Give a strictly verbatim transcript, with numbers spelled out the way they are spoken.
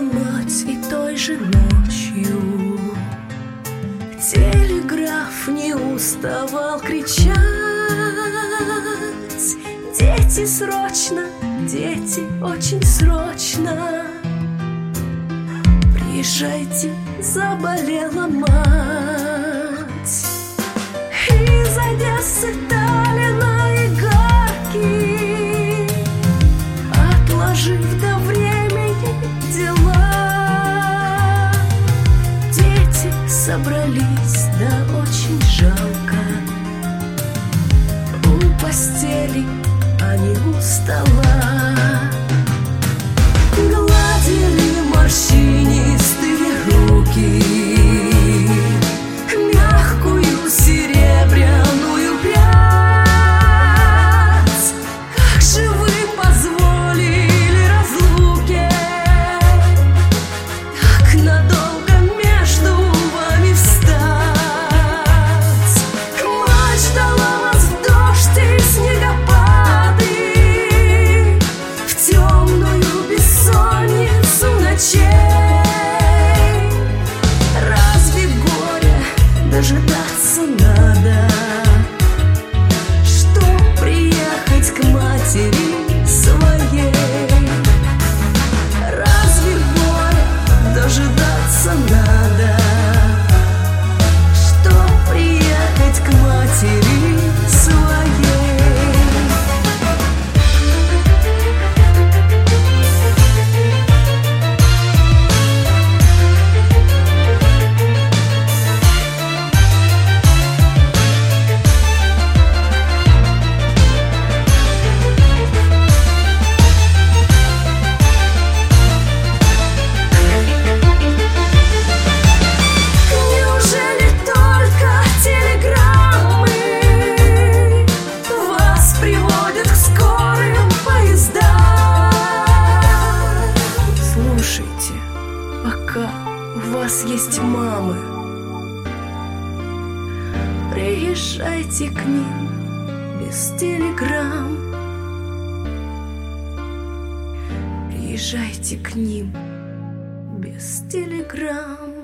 мать и той же ночью телеграф не уставал кричать: дети, срочно, дети, очень срочно, приезжайте, заболела мать. Из Одессы Таллина игарки, отложив до времени дела, дети собрались, да очень жалко. У постели они у стола гладили морщинистые руки, мягкую серебряную прядь. Как же вы позволили разлуке так надолго между вами встать? Мать ждала вас в дождь и снегопады, в темную бессонницу ночей. Разве горя дожидаться надо, чтоб приехать к матери своей? Разве горя дожидаться надо, чтоб приехать к матери своей? Неужели только телеграммы вас приводят к скорым поездам? Слушайте, пока у вас есть мамы, приезжайте к ним без телеграмм. Приезжайте к ним без телеграмм.